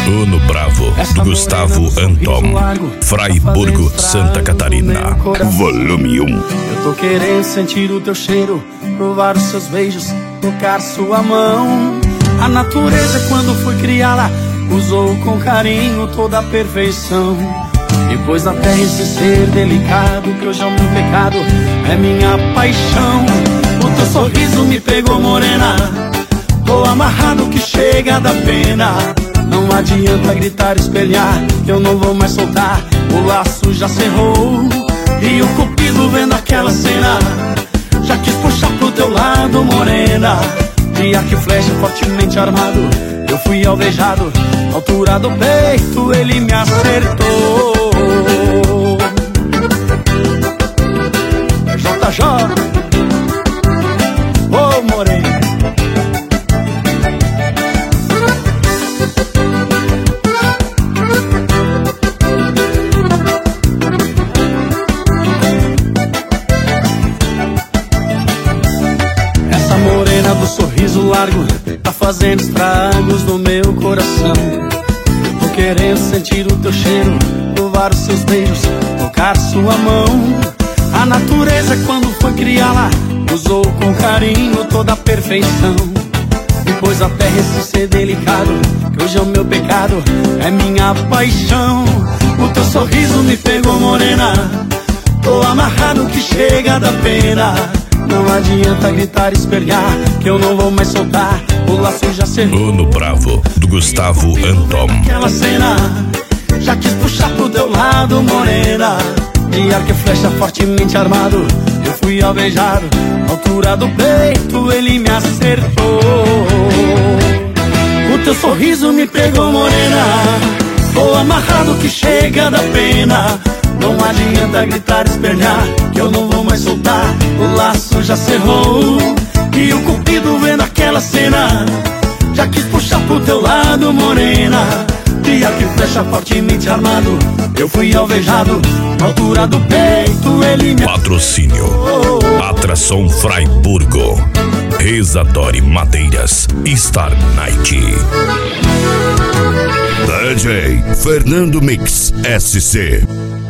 Uno Bravo, do Gustavo Anton, Fraiburgo, Santa Catarina. Volume 1. Eu tô querendo sentir o teu cheiro, provar os seus beijos, tocar sua mão. A natureza, quando foi criá-la, usou com carinho toda a perfeição. E pôs na terra esse ser delicado, que hoje é o meu pecado, é minha paixão. O teu sorriso me pegou, morena, tô amarrado que chega da pena. Não adianta gritar, espelhar, que eu não vou mais soltar, o laço já cerrou. E o cupido vendo aquela cena, já quis puxar pro teu lado, morena. E arco e flecha fortemente armado, eu fui alvejado, altura do peito ele me acertou. JJ, ô morena. Essa morena do sorriso largo tá fazendo estragos no meu coração. Tô querendo sentir o teu cheiro, provar os seus beijos, tocar sua mão. A natureza, quando foi criá-la, usou com carinho toda a perfeição. E pôs a terra esse ser delicado, que hoje é o meu pecado, é minha paixão. O teu sorriso me pegou, morena, tô amarrado que chega da pena. Não adianta gritar, espelhar, que eu não vou mais soltar, o laço já cerrou. Uno Bravo, do Gustavo Anton. Aquela cena, já quis puxar pro teu lado, morena. De arco e flecha fortemente armado, eu fui alvejado, altura do peito ele me acertou. O teu sorriso me pegou, morena, tô amarrado que chega da pena. Não adianta gritar, espelhar, que eu não vou mais soltar, o laço já cerrou. E o cupido vendo aquela cena, já quis puxar pro teu lado, morena. De arco e flecha fortemente armado, eu fui alvejado, na altura do peito ele me... Patrocínio Atração Fraiburgo, Rezadore Madeiras, Star Night. DJ Fernando Mix SC.